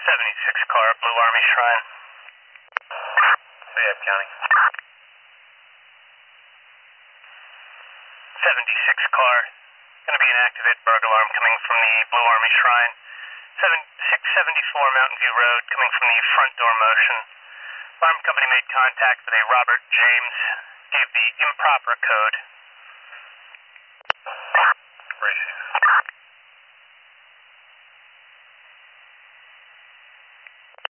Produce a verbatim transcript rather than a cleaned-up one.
seventy-six car, Blue Army Shrine. Fayette County. seventy-six car. Going to be an activated burglar alarm coming from the Blue Army Shrine. six seventy-four Mountain View Road, coming from the front door motion. Alarm company made contact with a Robert James, gave the improper code.